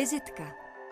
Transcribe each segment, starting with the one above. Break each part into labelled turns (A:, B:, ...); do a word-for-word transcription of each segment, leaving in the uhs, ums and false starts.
A: Vizitka.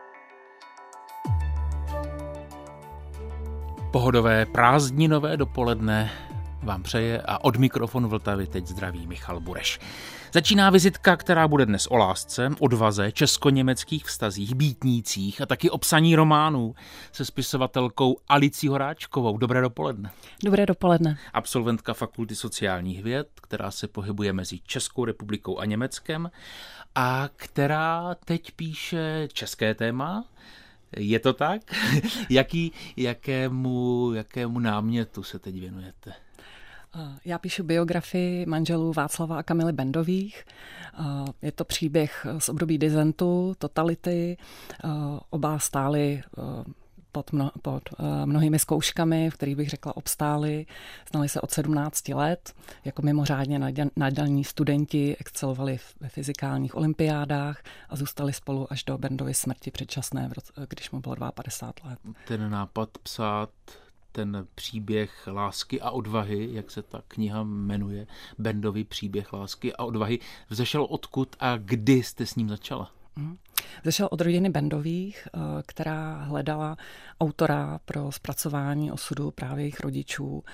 B: Pohodové prázdninové dopoledne vám přeje a od mikrofonu Vltavy teď zdraví Michal Bureš. Začíná vizitka, která bude dnes o lásce, odvaze, česko-německých vztazích, býtnících a taky o psaní románů se spisovatelkou Alicí Horáčkovou. Dobré dopoledne.
C: Dobré dopoledne.
B: Absolventka Fakulty sociálních věd, která se pohybuje mezi Českou republikou a Německem a která teď píše české téma. Je to tak? Jaký, jakému, jakému námětu se teď věnujete?
C: Já píšu biografii manželů Václava a Kamily Bendových. Je to příběh z období disentu, totality. Oba stáli pod, mno, pod mnohými zkouškami, v kterých bych řekla obstáli. Znali se od sedmnácti let. Jako mimořádně nadaní studenti excelovali ve fyzikálních olympiádách a zůstali spolu až do Bendovy smrti předčasné, když mu bylo padesát dva let.
B: Ten nápad psát ten příběh lásky a odvahy, jak se ta kniha jmenuje, Bendový příběh lásky a odvahy, vzešel odkud a kdy jste s ním začala?
C: Hmm. Vzešel od rodiny Bendových, která hledala autora pro zpracování osudu právě jejich rodičů.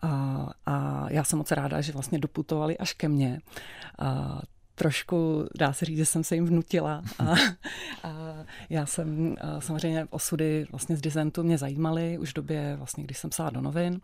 C: A já jsem moc ráda, že vlastně doputovali až ke mně. Trošku, dá se říct, že jsem se jim vnutila. A, a já jsem samozřejmě osudy vlastně z disentu mě zajímaly už v době, vlastně, když jsem psala do novin.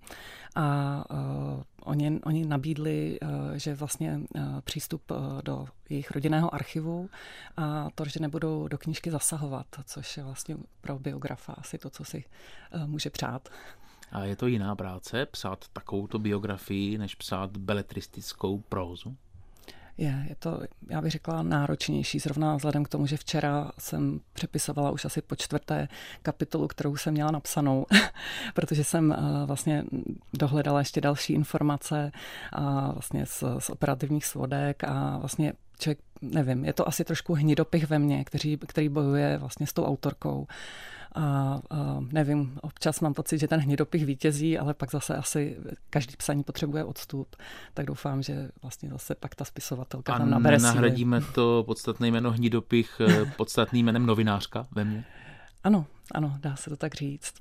C: A uh, oni, oni nabídli, uh, že vlastně uh, přístup uh, do jejich rodinného archivu a to, že nebudou do knížky zasahovat, což je vlastně pro biografa asi to, co si uh, může přát.
B: A je to jiná práce, psát takovouto biografii, než psát beletristickou prózu?
C: Je, je to, já bych řekla, náročnější, zrovna vzhledem k tomu, že včera jsem přepisovala už asi po čtvrté kapitolu, kterou jsem měla napsanou, protože jsem uh, vlastně dohledala ještě další informace a vlastně z, z operativních svodek a vlastně člověk, nevím, je to asi trošku hnidopich ve mně, který, který bojuje vlastně s tou autorkou. A, a nevím, občas mám pocit, že ten hnidopich vítězí, ale pak zase asi každý psaní potřebuje odstup, tak doufám, že vlastně zase pak ta spisovatelka
B: a
C: tam nabere síly.
B: A nahradíme to podstatné jméno hnidopich podstatným jménem novinářka ve mně?
C: Ano, ano, dá se to tak říct.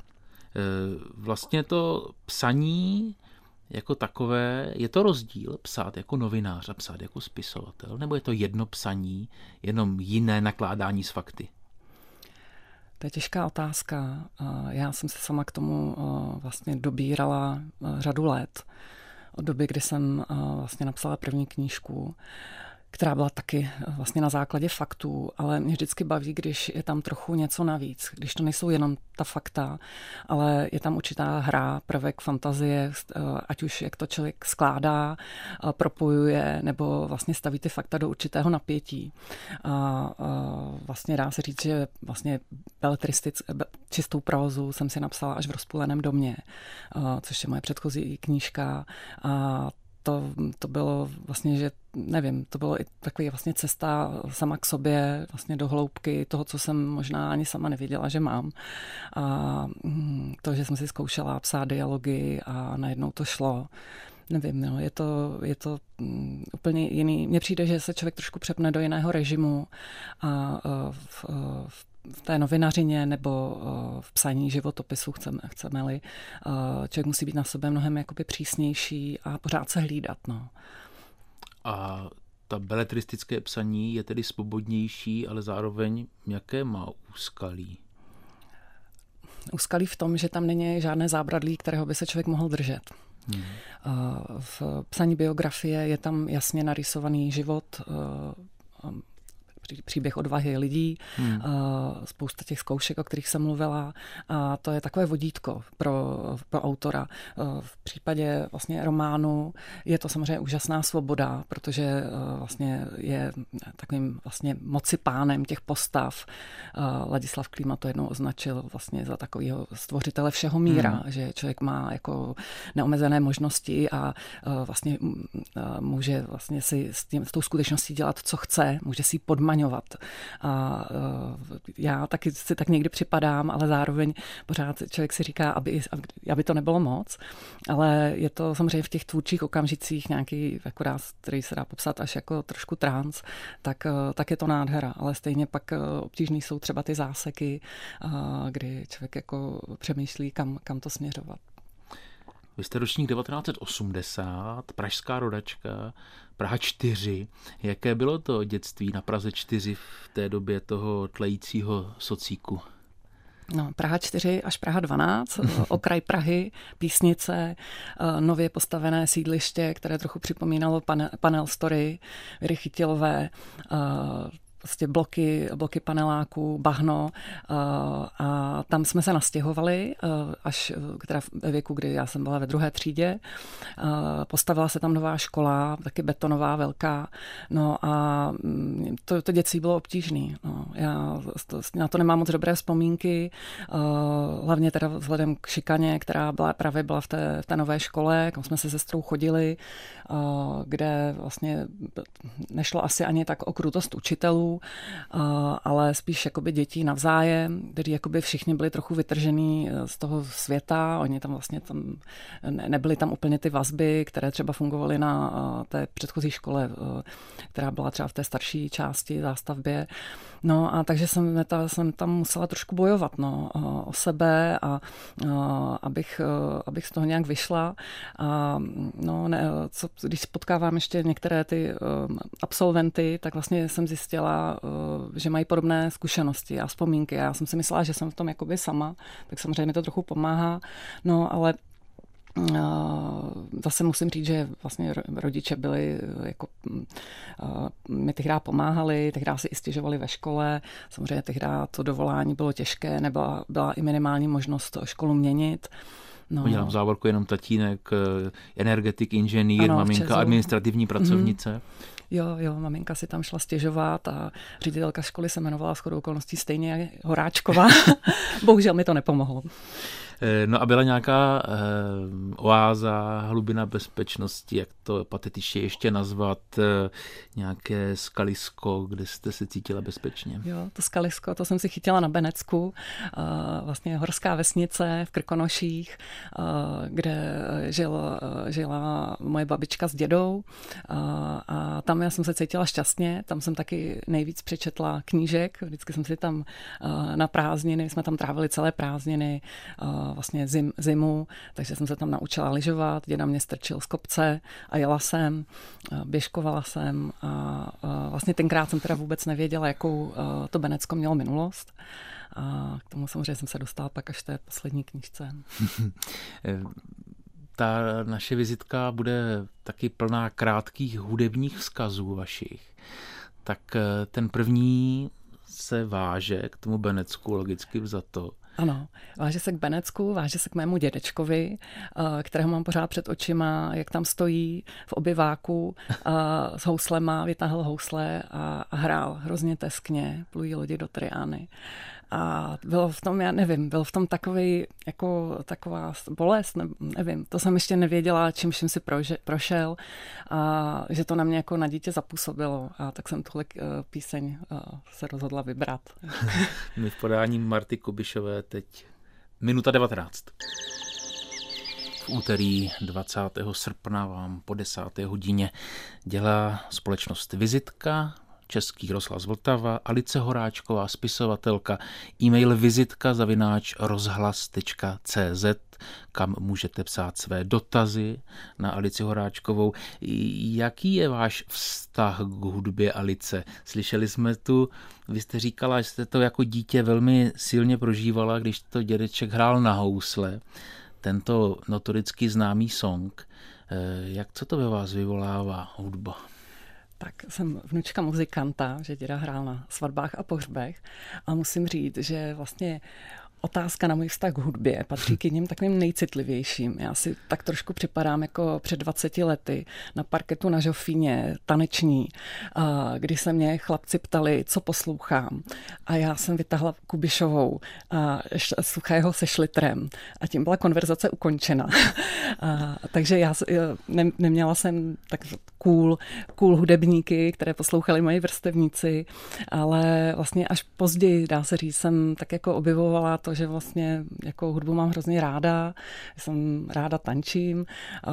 B: Vlastně to psaní jako takové, je to rozdíl psát jako novinář a psát jako spisovatel, nebo je to jedno psaní, jenom jiné nakládání s fakty?
C: To je těžká otázka. Já jsem se sama k tomu vlastně dobírala řadu let. Od doby, kdy jsem vlastně napsala první knížku, která byla taky vlastně na základě faktů, ale mě vždycky baví, když je tam trochu něco navíc, když to nejsou jenom ta fakta, ale je tam určitá hra, prvek fantazie, ať už jak to člověk skládá, propojuje, nebo vlastně staví ty fakta do určitého napětí. A vlastně dá se říct, že vlastně beletristic, čistou prózu jsem si napsala až v Rozpůleném domě, což je moje předchozí knížka. A To, to bylo vlastně, že nevím, to bylo i takový vlastně cesta sama k sobě, vlastně do hloubky toho, co jsem možná ani sama nevěděla, že mám. A to, že jsem si zkoušela psát dialogy a najednou to šlo. Nevím, no, je to, je to um, úplně jiný. Mně přijde, že se člověk trošku přepne do jiného režimu a uh, v, uh, v v té novinařině nebo v psaní životopisu, chceme, chceme-li, člověk musí být na sebe mnohem jakoby přísnější a pořád se hlídat. No.
B: A ta beletristické psaní je tedy svobodnější, ale zároveň jaké má úskalí?
C: Úskalí v tom, že tam není žádné zábradlí, kterého by se člověk mohl držet. Hmm. V psaní biografie je tam jasně narysovaný život, příběh odvahy lidí, hmm. spousta těch zkoušek, o kterých jsem mluvila, a to je takové vodítko pro, pro autora. V případě vlastně románu je to samozřejmě úžasná svoboda, protože vlastně je takovým vlastně mocipánem těch postav. Ladislav Klíma to jednou označil vlastně za takového stvořitele všeho míra, hmm. že člověk má jako neomezené možnosti a vlastně může vlastně si s, tím, s tou skutečností dělat, co chce, může si podmanit vymaňovat. A já taky si tak někdy připadám, ale zároveň pořád člověk si říká, aby, aby to nebylo moc, ale je to samozřejmě v těch tvůrčích okamžicích nějaký jako ráz, který se dá popsat až jako trošku trans, tak, tak je to nádhera, ale stejně pak obtížný jsou třeba ty záseky, kdy člověk jako přemýšlí, kam, kam to směřovat.
B: Vy jste ročník devatenáct set osmdesát, pražská rodačka, Praha čtyři. Jaké bylo to dětství na Praze čtyři v té době toho tlejícího socíku?
C: No, Praha čtyři až Praha dvanáct, okraj Prahy, Písnice, nově postavené sídliště, které trochu připomínalo panel, panel story, Věry Chytilové, prostě bloky, bloky paneláků, bahno a tam jsme se nastěhovali až teda ve věku, kdy já jsem byla ve druhé třídě. Postavila se tam nová škola, taky betonová, velká. No a to, to dětství bylo obtížný. No, já na to nemám moc dobré vzpomínky, hlavně teda vzhledem k šikaně, která byla, právě byla v té, v té nové škole, kam jsme se sestrou chodili, kde vlastně nešlo asi ani tak o krutost učitelů, ale spíš jakoby dětí navzájem, kteří jakoby všichni byli trochu vytržený z toho světa. Oni tam vlastně tam nebyly tam úplně ty vazby, které třeba fungovaly na té předchozí škole, která byla třeba v té starší části zástavbě. No a takže jsem, ta, jsem tam musela trošku bojovat no, o sebe a, a abych, abych z toho nějak vyšla. A no, ne, co, když potkávám ještě některé ty absolventy, tak vlastně jsem zjistila, že mají podobné zkušenosti a vzpomínky. Já jsem si myslela, že jsem v tom jakoby sama, tak samozřejmě mi to trochu pomáhá. No ale zase musím říct, že vlastně rodiče byli jako, mi tehdy pomáhali, tehdy si i stěžovali ve škole, samozřejmě tehdy to dovolání bylo těžké, nebyla byla i minimální možnost školu měnit. No.
B: Udělám v závorku jenom tatínek, energetik, inženýr, ano, maminka, administrativní pracovnice. Mm-hmm.
C: Jo, jo, maminka si tam šla stěžovat a ředitelka školy se jmenovala shodou okolností stejně Horáčková. Bohužel mi to nepomohlo.
B: No a byla nějaká eh, oáza, hlubina bezpečnosti, jak to patetičně ještě nazvat, eh, nějaké skalisko, kde jste se cítila bezpečně?
C: Jo, to skalisko, to jsem si chytila na Benecku, eh, vlastně horská vesnice v Krkonoších, eh, kde žil, eh, žila moje babička s dědou eh, a tam já jsem se cítila šťastně, tam jsem taky nejvíc přečetla knížek, vždycky jsem si tam eh, na prázdniny, jsme tam trávili celé prázdniny, eh, vlastně zim, zimu, takže jsem se tam naučila lyžovat, děda mě strčil z kopce a jela jsem, běžkovala jsem a vlastně tenkrát jsem teda vůbec nevěděla, jakou to Benecko mělo minulost. A k tomu samozřejmě jsem se dostala pak až v té poslední knížce.
B: Ta naše vizitka bude taky plná krátkých hudebních vzkazů vašich. Tak ten první se váže k tomu Benecku, logicky vzato.
C: Ano, váže se k Benecku, váže se k mému dědečkovi, kterého mám pořád před očima, jak tam stojí v obyváku s houslema, vytáhl housle a, a hrál hrozně teskně, Plují lodi do Triány. A bylo v tom, já nevím, byl v tom takový, jako taková bolest, ne, nevím, to jsem ještě nevěděla, čím vším si prože, prošel a že to na mě jako na dítě zapůsobilo a tak jsem tuhle uh, píseň uh, se rozhodla vybrat.
B: My v podání Marty Kubišové teď minuta devatenáct. V úterý dvacátého srpna vám po desáté hodině dělá společnost Vizitka, Český rozhlas Vltava, Alice Horáčková, spisovatelka, e-mail vizitka zavináč rozhlas tečka cé zet, kam můžete psát své dotazy na Alici Horáčkovou. Jaký je váš vztah k hudbě, Alice? Slyšeli jsme tu, vy jste říkala, že jste to jako dítě velmi silně prožívala, když to dědeček hrál na housle, tento notoricky známý song. Jak co to ve vás vyvolává hudba?
C: Tak jsem vnučka muzikanta, že děda hrál na svatbách a pohřbech a musím říct, že vlastně otázka na můj vztah k hudbě patří k jedním takovým nejcitlivějším. Já si tak trošku připadám jako před dvaceti lety na parketu na Žofíně, taneční, kdy se mě chlapci ptali, co poslouchám. A já jsem vytáhla Kubišovou a Suchého se Šlitrem. A tím byla konverzace ukončena. A, takže já ne, neměla jsem tak cool, cool hudebníky, které poslouchali moji vrstevníci, ale vlastně až později, dá se říct, jsem tak jako objevovala to, že vlastně jako hudbu mám hrozně ráda, jsem ráda tančím,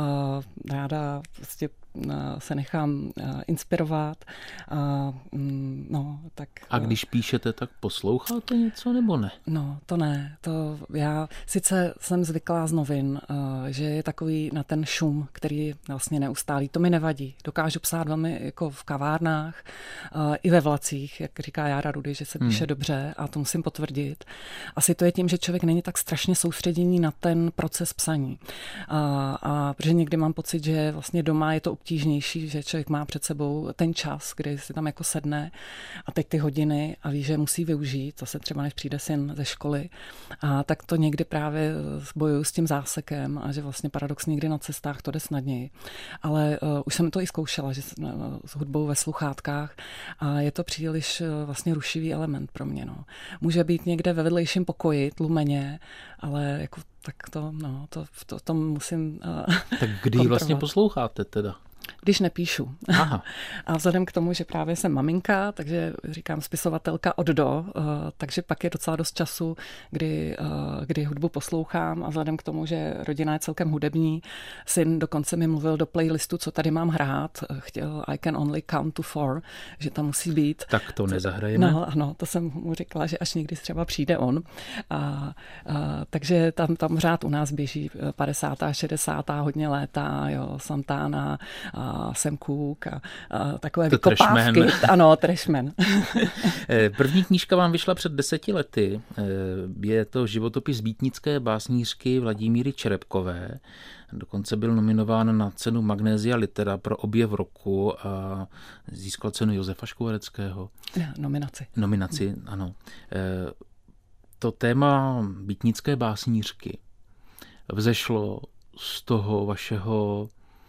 C: ráda prostě se nechám inspirovat. A, no, tak,
B: a když píšete, tak posloucháte něco nebo ne?
C: No, to ne. To já sice jsem zvyklá z novin, že je takový na ten šum, který vlastně neustálý. To mi nevadí. Dokážu psát velmi jako v kavárnách, i ve vlacích, jak říká Jára Rudy, že se píše hmm. dobře a to musím potvrdit. Asi to je tím, že člověk není tak strašně soustředěný na ten proces psaní. A, a protože někdy mám pocit, že vlastně doma je to obtížnější, že člověk má před sebou ten čas, kdy si tam jako sedne a teď ty hodiny a ví, že musí využít, zase třeba než přijde syn ze školy. A tak to někdy právě bojuju s tím zásekem a že vlastně paradoxně někdy na cestách to jde snadněji. Ale uh, už jsem to i zkoušela, že uh, s hudbou ve sluchátkách a je to příliš uh, vlastně rušivý element pro mě. No. Může být někde ve vedlejším pokoji, tlumeně, ale jako tak to, no, to, to, to musím uh,
B: Tak kdy vlastně posloucháte teda?
C: Když nepíšu.
B: Aha.
C: A vzhledem k tomu, že právě jsem maminka, takže říkám spisovatelka od do, takže pak je docela dost času, kdy, kdy hudbu poslouchám a vzhledem k tomu, že rodina je celkem hudební, syn dokonce mi mluvil do playlistu, co tady mám hrát, chtěl I can only count to four, že tam musí být.
B: Tak to nezahrajeme.
C: No, ano, to jsem mu říkala, že až někdy třeba přijde on. A, a, takže tam, tam řád u nás běží padesátá, šedesátá hodně léta, jo, Santana, a Sam Cooke a, a takové
B: to
C: vykopávky.
B: Trashman.
C: Ano, Trashman.
B: První knížka vám vyšla před deseti lety. Je to životopis býtnické básnířky Vladimíry Čerepkové. Dokonce byl nominován na cenu Magnesia Litera pro objev roku a získal cenu Josefa Škvoreckého.
C: Nominaci.
B: Nominaci, ano. To téma býtnické básnířky vzešlo z toho vašeho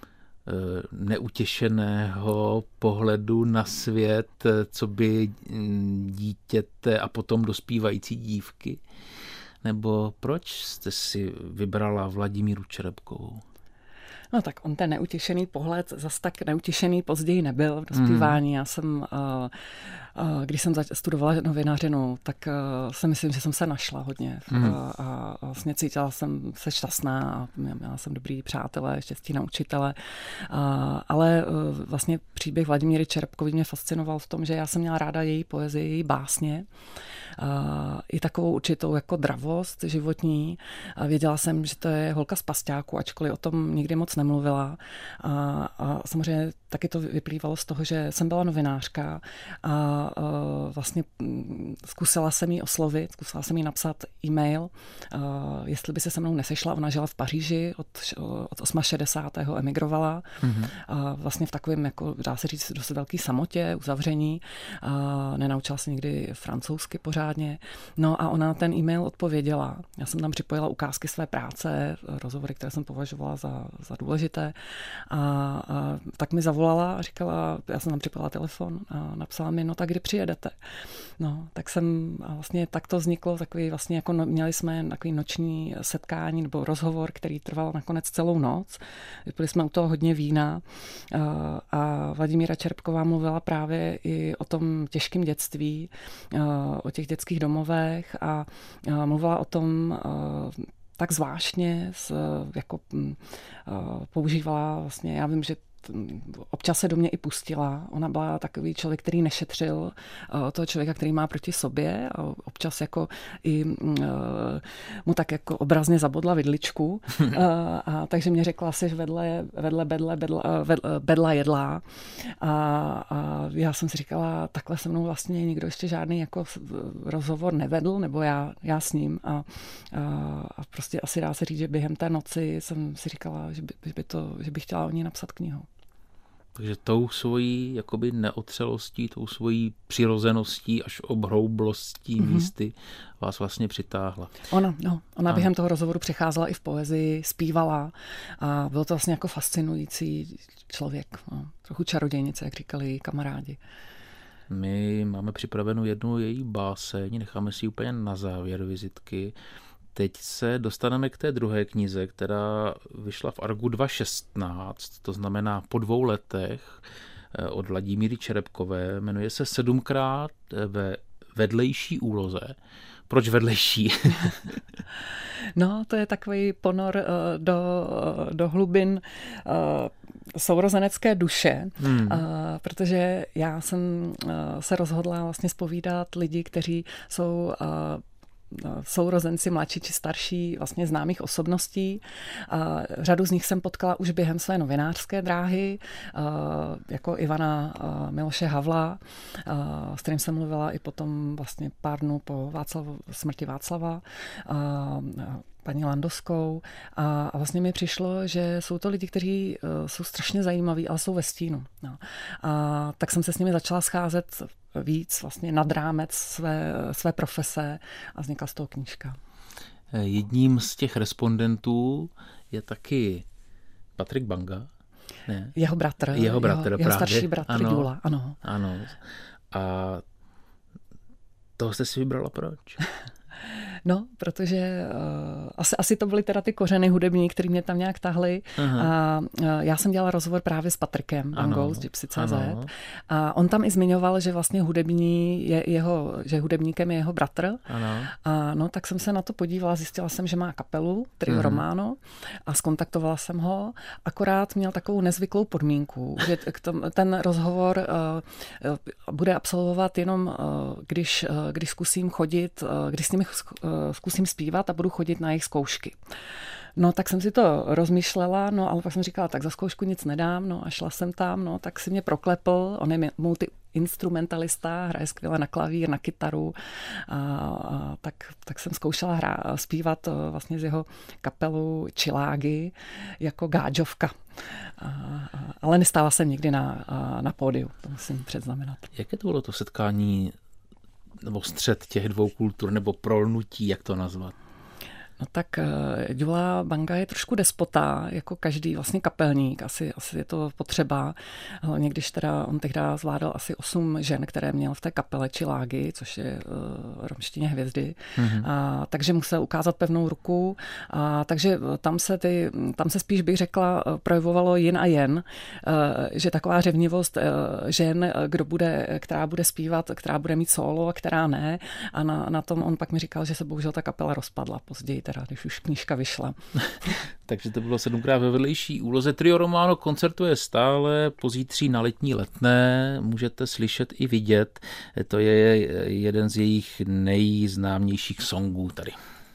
B: neutěšeného pohledu na svět, co by dítěte a potom dospívající dívky? Nebo proč jste si vybrala Vladimíru Čerepkovou?
C: No tak on ten neutěšený pohled zas tak neutěšený později nebyl v dospívání. Mm. Já jsem, když jsem studovala novinařinu, tak si myslím, že jsem se našla hodně. Mm. A vlastně cítila jsem se šťastná a měla jsem dobrý přátelé, štěstí na učitele. Ale vlastně příběh Vladimíry Čerepkové mě fascinoval v tom, že já jsem měla ráda její poezii, její básně. I takovou určitou jako dravost životní. Věděla jsem, že to je holka z pasťáku, ačkoliv o tom nikdy moc nemluvila. A, a samozřejmě taky to vyplývalo z toho, že jsem byla novinářka a, a vlastně zkusila jsem jí oslovit, zkusila jsem jí napsat e-mail, a jestli by se se mnou nesešla. Ona žila v Paříži, od, od šedesátého osmého emigrovala. Mm-hmm. A vlastně v takovém, jako, dá se říct, dost velký samotě, uzavření. A nenaučila se nikdy francouzsky pořádně. No a ona ten e-mail odpověděla. Já jsem tam připojila ukázky své práce, rozhovory, které jsem považovala za, za důležité. A, a tak mi zavolala a říkala, já jsem tam připojila telefon a napsala mi, no tak kdy přijedete? No, tak jsem, a vlastně tak to vzniklo, takový vlastně jako no, měli jsme takový noční setkání nebo rozhovor, který trval nakonec celou noc. Vypili jsme u toho hodně vína a, a Vladimíra Čerepková mluvila právě i o tom těžkém dětství, o těch dětských domovech a mluvila o tom tak zvláštně, jako používala vlastně, já vím, že občas se do mě i pustila. Ona byla takový člověk, který nešetřil toho člověka, který má proti sobě a občas jako i mu tak jako obrazně zabodla vidličku. a, a takže mě řekla, jsi vedle, vedle bedle, bedla, bedla jedlá. A, a já jsem si říkala, takhle se mnou vlastně nikdo ještě žádný jako rozhovor nevedl, nebo já, já s ním. A, a, a prostě asi dá se říct, že během té noci jsem si říkala, že by, že by, to, že bych chtěla o ní napsat knihu.
B: Takže tou svojí jakoby neotřelostí, tou svojí přirozeností až obhroublostí mm-hmm. místy vás vlastně přitáhla.
C: Ona, no, ona a... během toho rozhovoru přicházela i v poezii, zpívala a byl to vlastně jako fascinující člověk. No, trochu čarodějnice, jak říkali kamarádi.
B: My máme připravenou jednu její báseň, necháme si ji úplně na závěr vizitky. teď se dostaneme k té druhé knize, která vyšla v Argu dva tisíce šestnáct, to znamená po dvou letech, od Vladimíry Čerepkové, jmenuje se Sedmkrát ve vedlejší úloze. Proč vedlejší?
C: No, to je takový ponor do, do hlubin sourozenecké duše, hmm. protože já jsem se rozhodla vlastně zpovídat lidi, kteří jsou sourozenci mladší či starší vlastně známých osobností. Řadu z nich jsem potkala už během své novinářské dráhy, jako Ivana Miloše Havla, s kterým jsem mluvila i potom vlastně pár dnů po Václav, smrti Václava, paní Landovskou. A vlastně mi přišlo, že jsou to lidi, kteří jsou strašně zajímaví, ale jsou ve stínu. No. A tak jsem se s nimi začala scházet víc vlastně nad rámec své, své profese a vznikla z toho knížka.
B: Jedním z těch respondentů je taky Patrik Banga. Ne?
C: Jeho bratr.
B: Jeho bratr,
C: jeho, jeho starší bratr ano, Jula, ano.
B: Ano. A toho jste si vybrala proč?
C: No, protože uh, asi, asi to byly teda ty kořeny hudební, které mě tam nějak tahly. Aha. A uh, já jsem dělala rozhovor právě s Patrikem Bangou z Gypsy tečka cé zet. A on tam i zmiňoval, že vlastně hudební je jeho, že hudebníkem je jeho bratr. Ano. A no, tak jsem se na to podívala, zjistila jsem, že má kapelu, Trio mhm. Romano, a skontaktovala jsem ho. Akorát měl takovou nezvyklou podmínku, že ten rozhovor uh, bude absolvovat jenom, uh, když, uh, když zkusím chodit, uh, když s nimi zkusím zpívat a budu chodit na jejich zkoušky. No, tak jsem si to rozmýšlela, no, ale pak jsem říkala, tak za zkoušku nic nedám, no, a šla jsem tam, no, tak si mě proklepl, on je multi-instrumentalista, hraje skvěle na klavír, na kytaru, a, a tak, tak jsem zkoušela hra, zpívat vlastně z jeho kapelu Čilágy jako gáďovka. A, a, ale nestála jsem nikdy na, na pódiu, to musím předznamenat.
B: Jaké to bylo to setkání nebo střet těch dvou kultur, nebo prolnutí, jak to nazvat?
C: No tak Gyula Banga je trošku despota, jako každý vlastně kapelník, asi, asi je to potřeba. Hlavně když teda on tehdy zvládal asi osm žen, které měl v té kapele Čilágy, což je uh, romštině hvězdy. Mm-hmm. A, takže musel ukázat pevnou ruku. A, takže tam se, ty, tam se spíš bych řekla projevovalo jen a jen, uh, že taková řevnivost uh, žen, kdo bude, která bude zpívat, která bude mít solo a která ne. A na, na tom on pak mi říkal, že se bohužel ta kapela rozpadla později, teda, když už knížka vyšla.
B: Takže to bylo sedmkrát ve vedlejší úloze. Trio Romano koncertuje stále, pozítří na Letní Letné, můžete slyšet i vidět. To je jeden z jejich nejznámějších songů tady.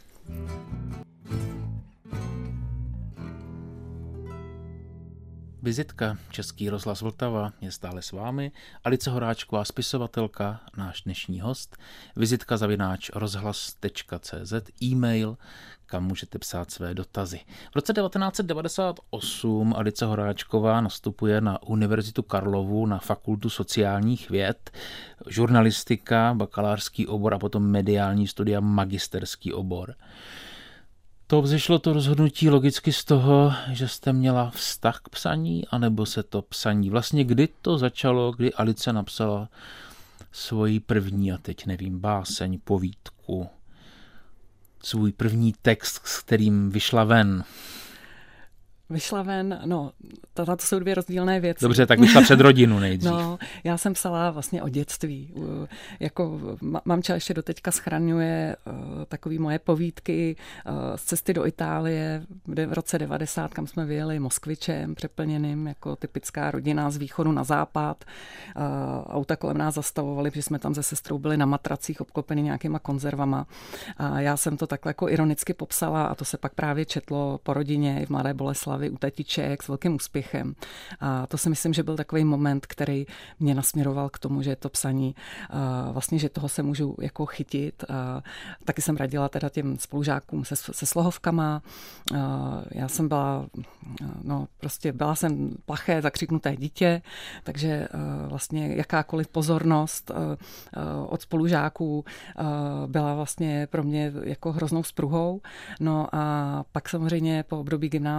B: Vizitka, Český rozhlas Vltava, je stále s vámi. Alice Horáčková, spisovatelka, náš dnešní host. Vizitka zavináč rozhlas tečka cé zet, e-mail, kam můžete psát své dotazy. V roce devatenáct set devadesát osm Alice Horáčková nastupuje na Univerzitu Karlovu na Fakultu sociálních věd, žurnalistika, bakalářský obor a potom mediální studia, magisterský obor. To vzešlo to rozhodnutí logicky z toho, že jste měla vztah k psaní, anebo se to psaní vlastně kdy to začalo, kdy Alice napsala svoji první, a teď nevím, báseň, povídku, svůj první text, s kterým vyšla ven.
C: Vyšla ven, no, to, to jsou dvě rozdílné věci.
B: Dobře, tak vyšla před rodinu nejdřív.
C: No, já jsem psala vlastně o dětství. Jako mamča ještě doteďka schraňuje uh, takový moje povídky uh, z cesty do Itálie v roce devadesát, kam jsme vyjeli Moskvičem přeplněným, jako typická rodina z východu na západ. Uh, auta kolem nás zastavovali, protože jsme tam se sestrou byli na matracích obklopený nějakýma konzervama. A já jsem to takhle jako ironicky popsala a to se pak právě četlo po rodině i v Mladé Boleslavi u tetiček s velkým úspěchem. A to si myslím, že byl takový moment, který mě nasměroval k tomu, že to psaní, vlastně, že toho se můžu jako chytit. A taky jsem radila teda těm spolužákům se, se slohovkama. A já jsem byla, no prostě byla jsem plaché, zakřiknuté dítě, takže vlastně jakákoliv pozornost od spolužáků byla vlastně pro mě jako hroznou spruhou. No a pak samozřejmě po období gymnázia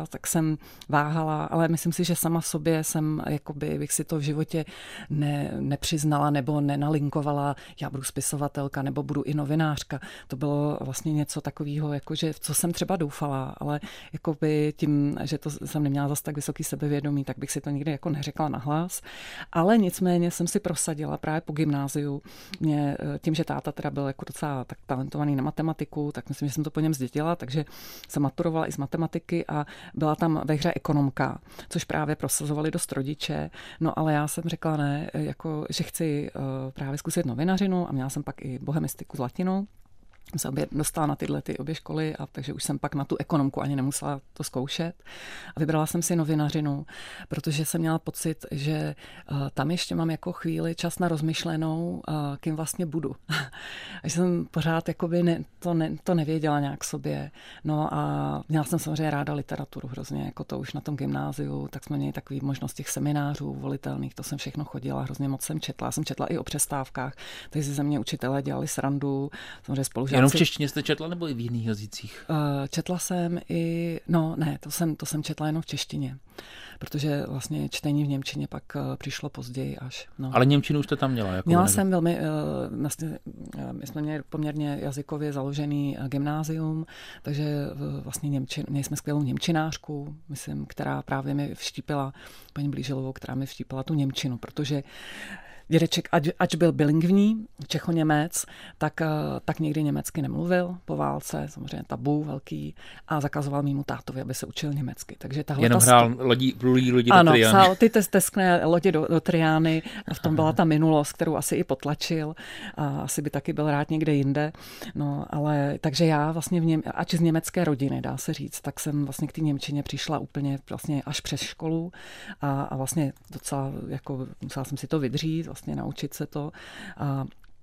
C: tak jsem váhala, ale myslím si, že sama sobě jsem, jakoby bych si to v životě ne, nepřiznala nebo nenalinkovala, já budu spisovatelka nebo budu i novinářka. To bylo vlastně něco takového, jakože, v co jsem třeba doufala, ale jakoby tím, že to jsem neměla zase tak vysoký sebevědomí, tak bych si to nikdy jako neřekla nahlas. Ale nicméně jsem si prosadila právě po gymnáziu. Mě, tím, že táta teda byl jako docela tak talentovaný na matematiku, tak myslím, že jsem to po něm zdědila, takže jsem maturovala i z matematiky a byla tam ve hře ekonomka, což právě prosazovali dost rodiče. No ale já jsem řekla ne, jako, že chci uh, právě zkusit novinařinu a měla jsem pak i bohemistiku s latinou. Jsem se obě dostala na tyhle ty obě školy, a takže už jsem pak na tu ekonomku ani nemusela to zkoušet. A vybrala jsem si novinařinu, protože jsem měla pocit, že uh, tam ještě mám jako chvíli čas na rozmyšlenou, uh, kým vlastně budu. A že jsem pořád jakoby ne, to, ne, to nevěděla nějak sobě. No a měla jsem samozřejmě ráda literaturu hrozně, jako to už na tom gymnáziu, tak jsme měli takový možnost těch seminářů volitelných, to jsem všechno chodila, hrozně moc jsem četla. Já jsem četla i o přestávkách, takže ze mě učitelé dělali srandu, samozřejmě spolužáci.
B: Jenom v češtině jste četla nebo i v jiných jazycích?
C: Četla jsem i, no ne, to jsem, to jsem četla jenom v češtině, protože vlastně čtení v němčině pak přišlo později až. No.
B: Ale němčinu už jste tam měla? Jako
C: měla nevím. jsem velmi, vlastně, my jsme měli poměrně jazykově založený gymnázium, takže vlastně němčin, měli jsme skvělou němčinářku, myslím, která právě mi vštípila, paní Blíželovou, která mi vštípila tu němčinu, protože dědeček, ač, ač byl bilingvní, Čecho-Němec, tak, tak nikdy německy nemluvil po válce, samozřejmě tabu velký, a zakazoval mému tátovi, aby se učil německy. Takže tahle
B: Jenom
C: ta
B: hrál lodí, lodí, lodí
C: ano,
B: do Triány.
C: Ano, ty teskné lodi do, do Triány, a v tom byla ta minulost, kterou asi i potlačil, a asi by taky byl rád někde jinde. No, ale takže já vlastně v něm, ač z německé rodiny, dá se říct, tak jsem vlastně k té němčině přišla úplně vlastně až přes školu a, a vlastně docela, jako musela jsem si to vydřít, vlastně naučit se to. A,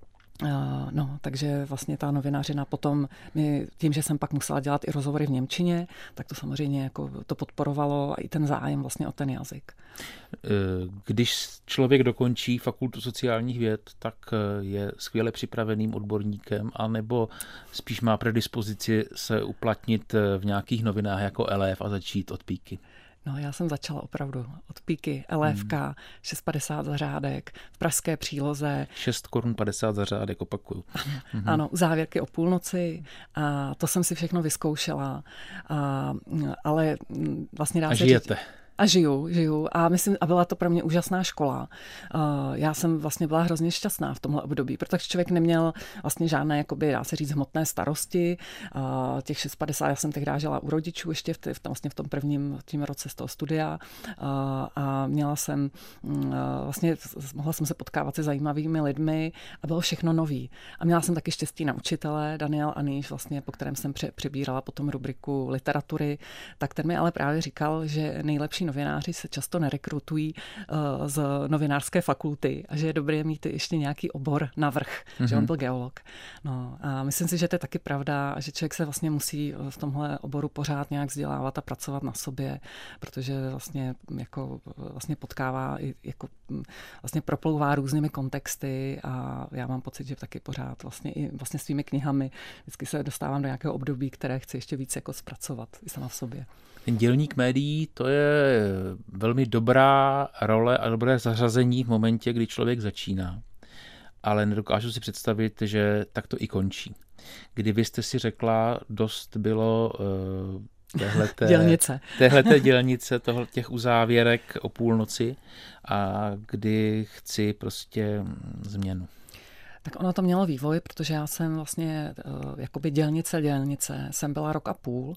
C: a, no, takže vlastně ta novinařina potom, mi, tím, že jsem pak musela dělat i rozhovory v němčině, tak to samozřejmě jako to podporovalo a i ten zájem vlastně o ten jazyk.
B: Když člověk dokončí fakultu sociálních věd, tak je skvěle připraveným odborníkem, anebo spíš má predispozici se uplatnit v nějakých novinách jako elév a začít od píky?
C: No, já jsem začala opravdu od píky, elévka, hmm. šest padesát za řádek, v pražské příloze.
B: šest korun padesát za řádek, opakuju.
C: Ano, hmm. ano, závěrky o půlnoci, a to jsem si všechno vyzkoušela, a, ale vlastně dá
B: a
C: se
B: žijete.
C: Říct, A žiju, žiju. A myslím, a byla to pro mě úžasná škola. Uh, já jsem vlastně byla hrozně šťastná v tomhle období, protože člověk neměl vlastně žádné, jakoby, dá se říct, hmotné starosti. Uh, těch šest padesát, já jsem tehdy žila u rodičů ještě v, t- v, tom, vlastně v tom prvním tím roce z toho studia. Uh, a měla jsem, uh, vlastně mohla jsem se potkávat se zajímavými lidmi a bylo všechno nový. A měla jsem taky štěstí na učitele, Daniel Aníš, vlastně, po kterém jsem pře- přebírala potom rubriku literatury, tak ten mi ale právě říkal, že nejlepší novináři se často nerekrutují uh, z novinářské fakulty a že je dobré mít ještě nějaký obor navrch, mm-hmm. že on byl geolog. No, a myslím si, že to je taky pravda a že člověk se vlastně musí v tomhle oboru pořád nějak vzdělávat a pracovat na sobě, protože vlastně, jako, vlastně potkává, jako, vlastně proplouvá různými kontexty a já mám pocit, že taky pořád vlastně i vlastně svými knihami vždycky se dostávám do nějakého období, které chci ještě víc jako zpracovat i sama v sobě.
B: Ten dělník médií, to je velmi dobrá role a dobré zařazení v momentě, kdy člověk začíná. Ale nedokážu si představit, že tak to i končí. Kdy vy jste si řekla, dost bylo uh, téhleté,
C: dělnice,
B: téhleté dělnice toho, těch uzávěrek o půlnoci a kdy chci prostě změnu.
C: Tak ono to mělo vývoj, protože já jsem vlastně uh, jakoby dělnice dělnice, jsem byla rok a půl uh,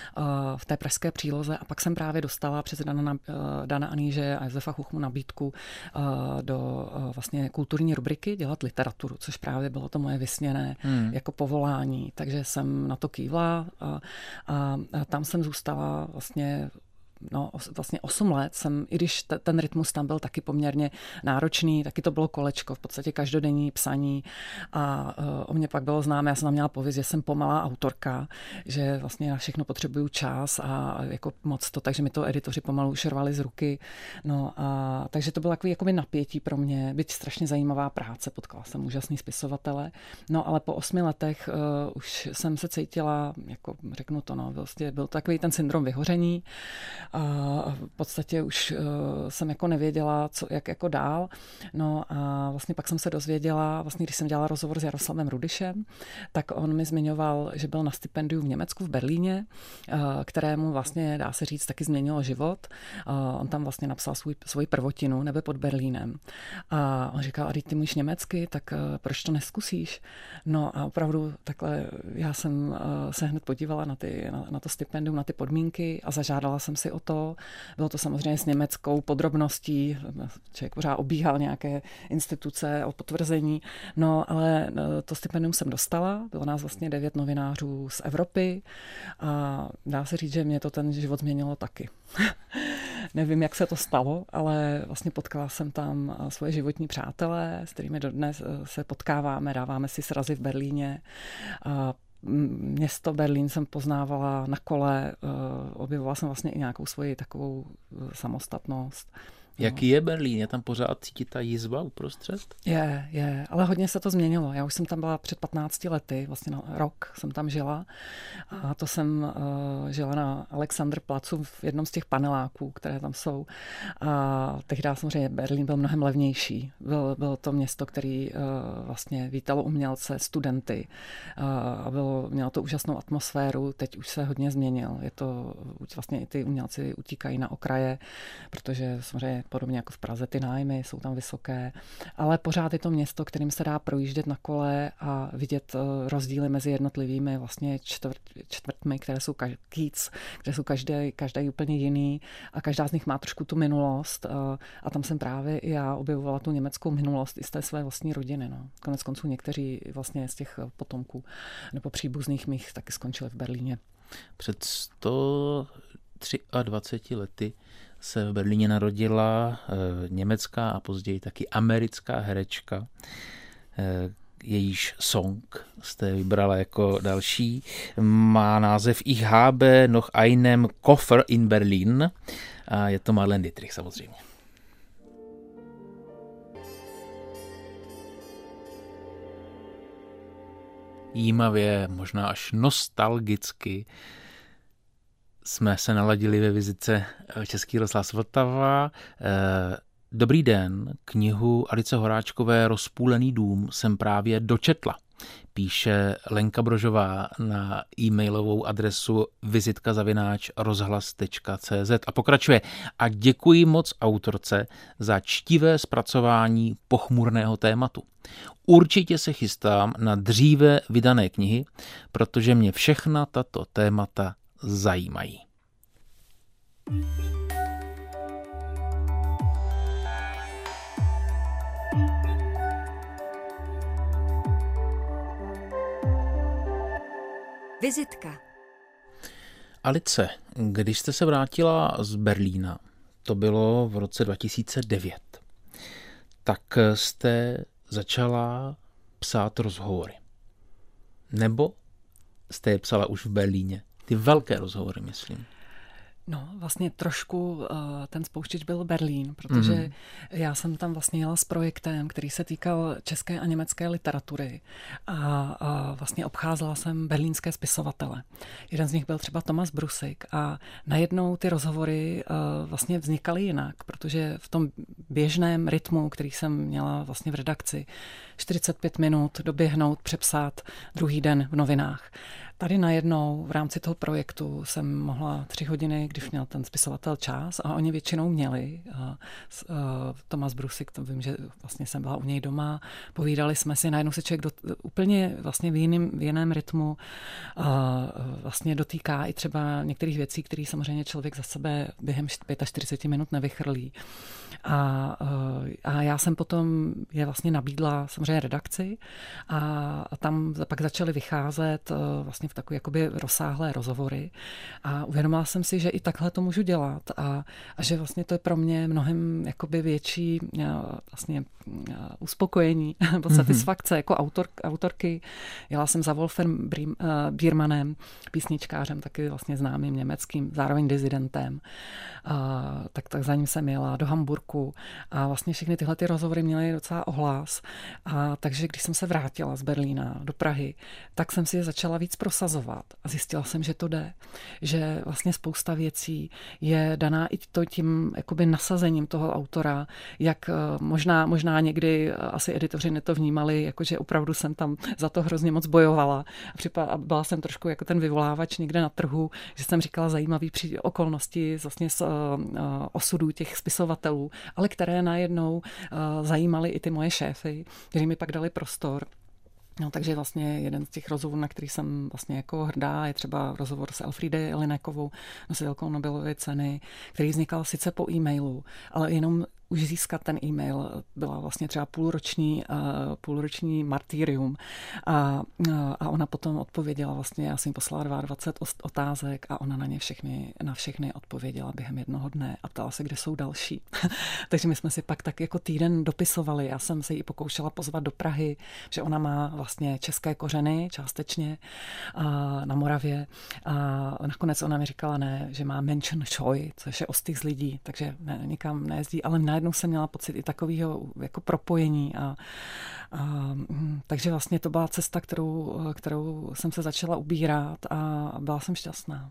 C: v té pražské příloze a pak jsem právě dostala přes Dana, uh, Dana Aníže a Josefa Chuchmu nabídku uh, do uh, vlastně kulturní rubriky dělat literaturu, což právě bylo to moje vysněné hmm. jako povolání, takže jsem na to kývla a, a, a tam jsem zůstala vlastně no, vlastně osm let jsem, i když t- ten rytmus tam byl taky poměrně náročný, taky to bylo kolečko, v podstatě každodenní psaní a uh, o mě pak bylo známé, já jsem tam měla pověst, že jsem pomalá autorka, že vlastně na všechno potřebuju čas a jako moc to, takže mi to editoři pomalu už rvali z ruky. No a takže to bylo takový jakoby napětí pro mě, byť strašně zajímavá práce, potkala jsem úžasný spisovatele. No ale po osmi letech uh, už jsem se cítila, jako řeknu to, no, vlastně byl to takový ten syndrom vyhoření a v podstatě už uh, jsem jako nevěděla, co, jak jako dál. No a vlastně pak jsem se dozvěděla, vlastně když jsem dělala rozhovor s Jaroslavem Rudyšem, tak on mi zmiňoval, že byl na stipendiu v Německu, v Berlíně, uh, kterému vlastně, dá se říct, taky změnilo život. Uh, on tam vlastně napsal svůj, svoji prvotinu, Nebe pod Berlínem. A on říkal, a ty mluvíš německy, tak uh, proč to neskusíš? No a opravdu takhle já jsem uh, se hned podívala na, ty, na, na to stipendium, na ty podmínky a zažádala jsem si o to. Bylo to samozřejmě s německou podrobností, člověk pořád obíhal nějaké instituce o potvrzení, no ale to stipendium jsem dostala, bylo nás vlastně devět novinářů z Evropy a dá se říct, že mě to ten život změnilo taky. Nevím, jak se to stalo, ale vlastně potkala jsem tam svoje životní přátelé, s kterými dodnes se potkáváme, dáváme si srazy v Berlíně. A město Berlín jsem poznávala na kole, objevovala jsem vlastně i nějakou svoji takovou samostatnost.
B: Jaký je Berlín? Je tam pořád cítit ta jizva uprostřed?
C: Je, je, ale hodně se to změnilo. Já už jsem tam byla před patnácti lety, vlastně na rok jsem tam žila a to jsem uh, žila na Alexanderplatzu v jednom z těch paneláků, které tam jsou. A tehdy samozřejmě Berlín byl mnohem levnější. Byl, bylo to město, který uh, vlastně vítalo umělce, studenty uh, a bylo, mělo to úžasnou atmosféru. Teď už se hodně změnil. Je to, vlastně i ty umělci utíkají na okraje, protože samozřejmě podobně jako v Praze ty nájmy jsou tam vysoké, ale pořád je to město, kterým se dá projíždět na kole a vidět rozdíly mezi jednotlivými vlastně čtvrt, čtvrtmi, které jsou Kiez, které jsou každé, každý úplně jiný a každá z nich má trošku tu minulost a tam jsem právě i já objevovala tu německou minulost i z té své vlastní rodiny. No. Konec konců někteří vlastně z těch potomků nebo příbuzných mých taky skončili v Berlíně.
B: Před sto dvaceti třemi lety se v Berlíně narodila e, německá a později taky americká herečka. E, jejíž song jste vybrala jako další. Má název Ich habe noch einen Koffer in Berlin a je to Marlene Dietrich samozřejmě. Jímavě, možná až nostalgicky jsme se naladili ve vizitce Český rozhlas Vltava. Dobrý den, knihu Alice Horáčkové Rozpůlený dům jsem právě dočetla. Píše Lenka Brožová na e-mailovou adresu vizitka zavináč rozhlas tečka cé zet a pokračuje. A děkuji moc autorce za čtivé zpracování pochmurného tématu. Určitě se chystám na dříve vydané knihy, protože mě všechna tato témata zajímají.
A: Vizitka.
B: Alice, když jste se vrátila z Berlína, to bylo v roce dva tisíce devět, tak jste začala psát rozhovory. Nebo jste je psala už v Berlíně? Ty velké rozhovory, myslím.
C: No, vlastně trošku uh, ten spouštěč byl Berlín, protože mm. já jsem tam vlastně jela s projektem, který se týkal české a německé literatury a, a vlastně obcházela jsem berlínské spisovatele. Jeden z nich byl třeba Thomas Brusik a najednou ty rozhovory uh, vlastně vznikaly jinak, protože v tom běžném rytmu, který jsem měla vlastně v redakci, čtyřicet pět minut doběhnout, přepsat druhý den v novinách. Tady najednou v rámci toho projektu jsem mohla tři hodiny, když měl ten spisovatel čas a oni většinou měli. A, a Thomas Brusik, to vím, že vlastně jsem byla u něj doma, povídali jsme si, najednou se člověk do, úplně vlastně v jiném, v jiném rytmu a vlastně dotýká i třeba některých věcí, které samozřejmě člověk za sebe během čtyřiceti pěti minut nevychrlí. A, a já jsem potom je vlastně nabídla samozřejmě redakci a, a tam pak začaly vycházet vlastně v takové jakoby rozsáhlé rozhovory a uvědomila jsem si, že i takhle to můžu dělat a, a že vlastně to je pro mě mnohem jakoby větší vlastně uspokojení nebo satisfakce jako autor, autorky. Jela jsem za Wolfem Biermannem, písničkářem, taky vlastně známým německým, zároveň dizidentem. A, tak, tak za ním jsem jela do Hamburku a vlastně všechny tyhle ty rozhovory měly docela ohlas. A takže když jsem se vrátila z Berlína do Prahy, tak jsem si je začala víc prosazovat a zjistila jsem, že to jde. Že vlastně spousta věcí je daná i to tím jakoby nasazením toho autora, jak možná, možná někdy asi editoři neto vnímali, jakože opravdu jsem tam za to hrozně moc bojovala. A byla jsem trošku jako ten vyvolávač někde na trhu, že jsem říkala zajímavé okolnosti vlastně z osudů těch spisovatelů, ale které najednou zajímaly i ty moje šéfy, kteří mi pak dali prostor. No, takže vlastně jeden z těch rozhovorů, na který jsem vlastně jako hrdá, je třeba rozhovor s Elfriede Jelinek-ovou, nositelkou Nobelovy ceny, který vznikal sice po e-mailu, ale jenom už získat ten e-mail byla vlastně třeba půlroční, uh, půlroční martýrium. A, a ona potom odpověděla vlastně, já jsem jí poslala dvacet dva otázek a ona na ně všechny, na všechny odpověděla během jednoho dne a ptala se, kde jsou další. Takže my jsme si pak tak jako týden dopisovali. Já jsem se jí pokoušela pozvat do Prahy, že ona má vlastně české kořeny částečně a na Moravě. A nakonec ona mi říkala ne, že má Menschenscheu, což je ostych z lidí, takže ne, nikam nejezdí, ale najednou jsem měla pocit i takového jako propojení. A, a, takže vlastně to byla cesta, kterou, kterou jsem se začala ubírat a byla jsem šťastná.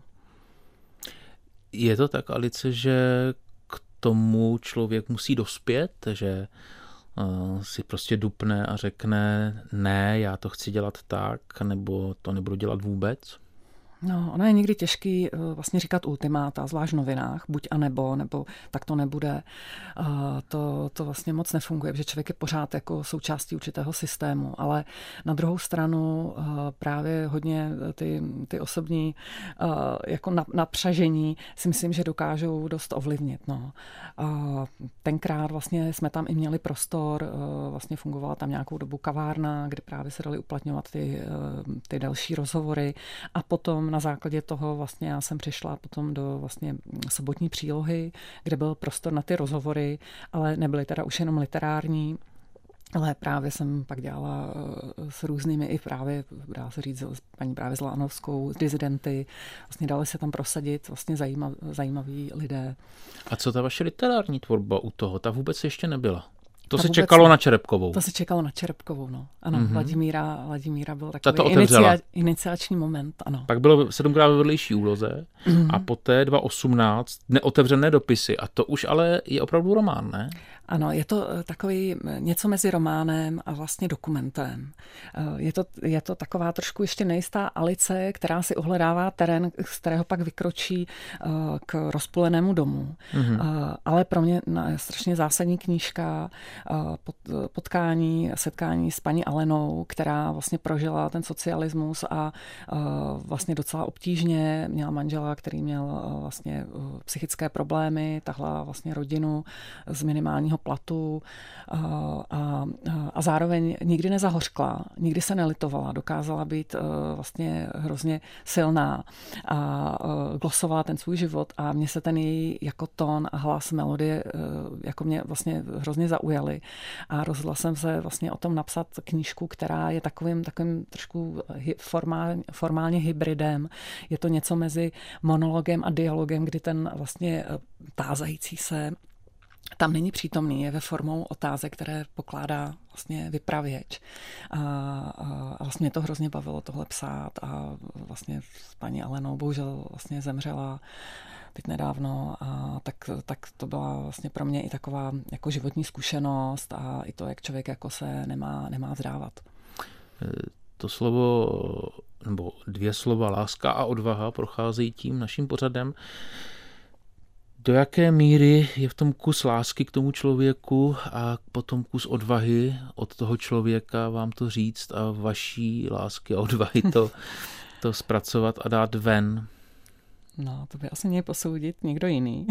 B: Je to tak, Alice, že k tomu člověk musí dospět, že uh, si prostě dupne a řekne ne, já to chci dělat tak, nebo to nebudu dělat vůbec?
C: No, ono je někdy těžký vlastně říkat ultimáta, zvlášť v novinách, buď a nebo, nebo tak to nebude. To, to vlastně moc nefunguje, protože člověk je pořád jako součástí určitého systému, ale na druhou stranu právě hodně ty, ty osobní jako napřažení si myslím, že dokážou dost ovlivnit. No. Tenkrát vlastně jsme tam i měli prostor, vlastně fungovala tam nějakou dobu kavárna, kde právě se daly uplatňovat ty, ty další rozhovory a potom na základě toho vlastně já jsem přišla potom do vlastně sobotní přílohy, kde byl prostor na ty rozhovory, ale nebyly teda už jenom literární, ale právě jsem pak dělala s různými i právě, dá se říct, s paní právě Zlánovskou, s dizidenty. Vlastně dali se tam prosadit vlastně zajímav, zajímaví lidé.
B: A co ta vaše literární tvorba u toho? Ta vůbec ještě nebyla? To se čekalo na Čerepkovou.
C: To se čekalo na Čerepkovou, no. Ano, mm-hmm. Vladimíra, Vladimíra byl takový
B: inicia,
C: iniciační moment, ano.
B: Pak bylo sedmkrát ve vedlejší úloze mm-hmm. a poté dva osmnáct neotevřené dopisy a to už ale je opravdu román, ne?
C: Ano, je to takový něco mezi románem a vlastně dokumentem. Je to, je to taková trošku ještě nejistá Alice, která si ohledává terén, z kterého pak vykročí k rozpůlenému domu. Mm-hmm. Ale pro mě strašně zásadní knížka, potkání, setkání s paní Alenou, která vlastně prožila ten socialismus a vlastně docela obtížně měla manžela, který měl vlastně psychické problémy, tahla vlastně rodinu z minimálního platu a, a, a zároveň nikdy nezahořkla, nikdy se nelitovala, dokázala být vlastně hrozně silná a glosovala ten svůj život a mně se ten její jako tón a hlas, melodie jako mě vlastně hrozně zaujaly a rozhodla jsem se vlastně o tom napsat knížku, která je takovým, takovým trošku formál, formálně hybridem. Je to něco mezi monologem a dialogem, kdy ten vlastně tázající se tam není přítomný, je ve formou otázek, které pokládá vlastně vypravěč. A, a, a vlastně mě to hrozně bavilo tohle psát a vlastně s paní Alenou bohužel vlastně zemřela teď nedávno a tak, tak to byla vlastně pro mě i taková jako životní zkušenost a i to, jak člověk jako se nemá, nemá vzdávat.
B: To slovo, nebo dvě slova, láska a odvaha, procházejí tím naším pořadem. Do jaké míry je v tom kus lásky k tomu člověku a potom kus odvahy od toho člověka vám to říct a vaší lásky a odvahy to, to zpracovat a dát ven?
C: No, to by asi měl posoudit někdo jiný.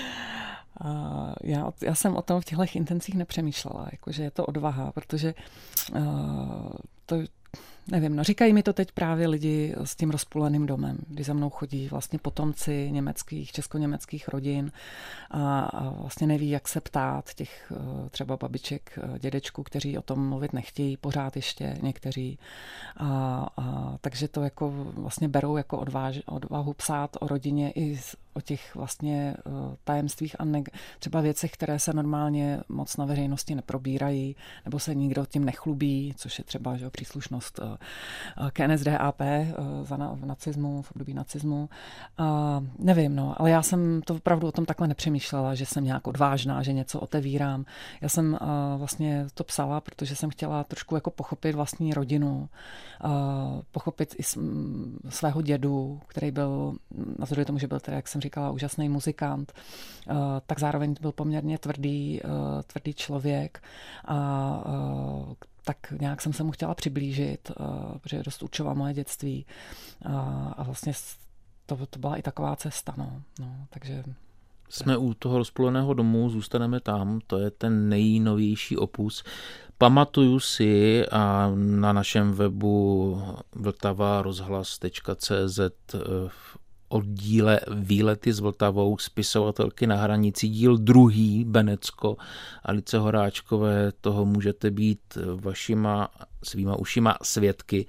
C: Já, já jsem o tom v těchto intencích nepřemýšlela, jakože je to odvaha, protože uh, to nevím, no říkají mi to teď právě lidi s tím rozpůleným domem, kdy za mnou chodí vlastně potomci německých, česko-německých rodin a, a vlastně neví, jak se ptát těch třeba babiček, dědečků, kteří o tom mluvit nechtějí, pořád ještě někteří. A, a, takže to jako vlastně berou jako odváž, odvahu psát o rodině i o těch vlastně tajemstvích a ne, třeba věcech, které se normálně moc na veřejnosti neprobírají, nebo se nikdo tím nechlubí, což je třeba že, příslušnost k N S D A P za na, v nacismu, v období nacismu. A nevím, no, ale já jsem to opravdu o tom takhle nepřemýšlela, že jsem nějak odvážná, že něco otevírám. Já jsem vlastně to psala, protože jsem chtěla trošku jako pochopit vlastní rodinu, pochopit i svého dědu, který byl, navzdory tomu, že byl teda, jak jsem říkala, úžasný muzikant, tak zároveň byl poměrně tvrdý, tvrdý člověk a tak nějak jsem se mu chtěla přiblížit, protože dost určoval moje dětství a vlastně to, to byla i taková cesta, no, no takže...
B: Jsme u toho rozpůleného domu, zůstaneme tam, to je ten nejnovější opus. Pamatuju si a na našem webu vltava rozhlas tečka cé zet v oddíle Výlety s Vltavou spisovatelky na hranici, díl druhý, Benecko, Alice Horáčkové, toho můžete být vašima svýma ušima svědky.